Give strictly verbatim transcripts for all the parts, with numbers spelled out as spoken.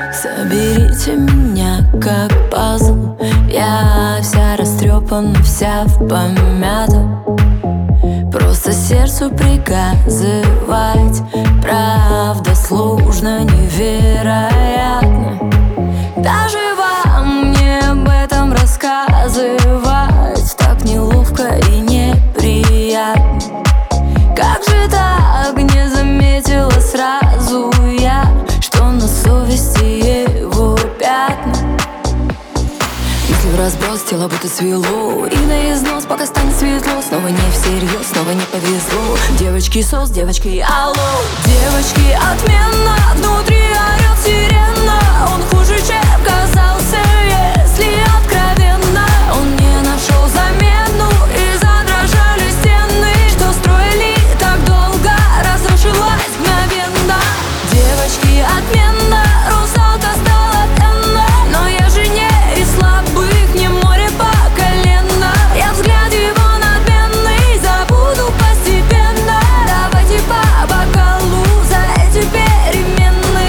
Соберите меня как пазл. Я вся растрепана, вся в помятом. Просто сердцу приказывать, правда сложно, невероятно. Даже вам мне об этом рассказывать так неловко и неприятно. Как же так не заметила сразу я, что на совести его пятна? Если в разброс тело будто свело и на износ, пока станет светло. Снова не всерьез, снова не повезло. Девочки сос, девочки алло. Девочки отменно, внутри орёт сирена. Он хуже, чем казался, если откровенно. Он не нашел замену и задрожали стены, что строили так долго, разрушилась мгновенно. Девочки отменно, русалка стала пенной, но я же не из слабых, не море по колено. Я взгляд его надменный забуду постепенно. Давайте по бокалу за эти перемены.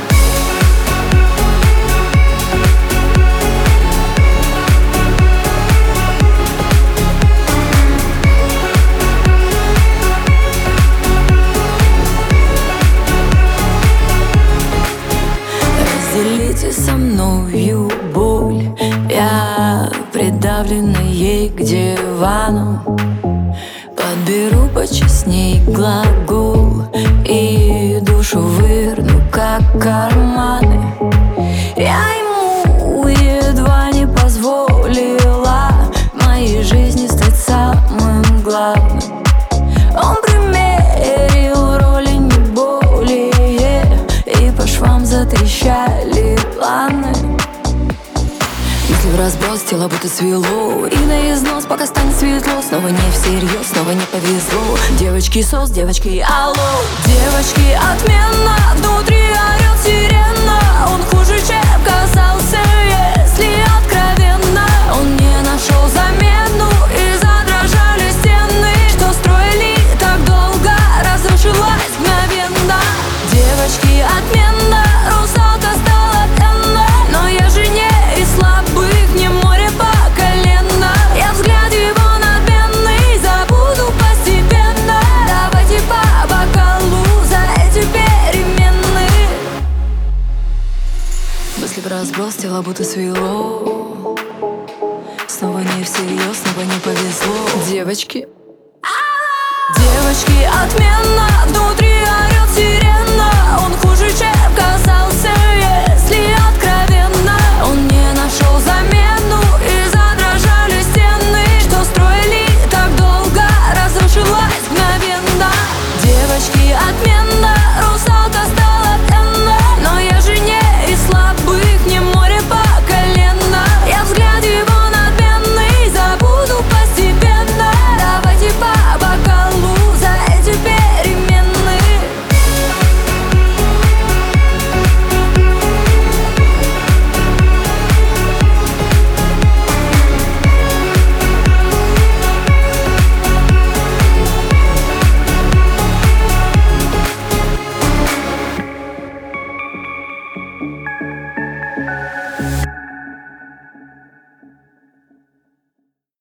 Разделите со мною боль. Я придавлена ей к дивану. Подберу почестней глагол и душу вырну, как карманы. Я ему едва не позволила в моей жизни стать самым главным. Он примерил роли не более, и по швам затрещали планы. Если в разброс тело будто свело и на износ, пока станет светло. Снова не всерьез, снова не повезло. Девочки сос, девочки алло. Девочки отменно, внутри орёт сирена. Он хуже, чем казался, если откровенно. Он не нашел замену и задрожали стены, что строили так долго, разрушилась мгновенно. Девочки отменно, русалка стала пенной, но я же не из слабых, не море по колено. Я взгляд его надменный забуду постепенно. Давайте по бокалу за эти перемены. Мысли в разброс, тело будто свело. Снова не всерьез, снова не повезло. Девочки, девочки отменно, внутри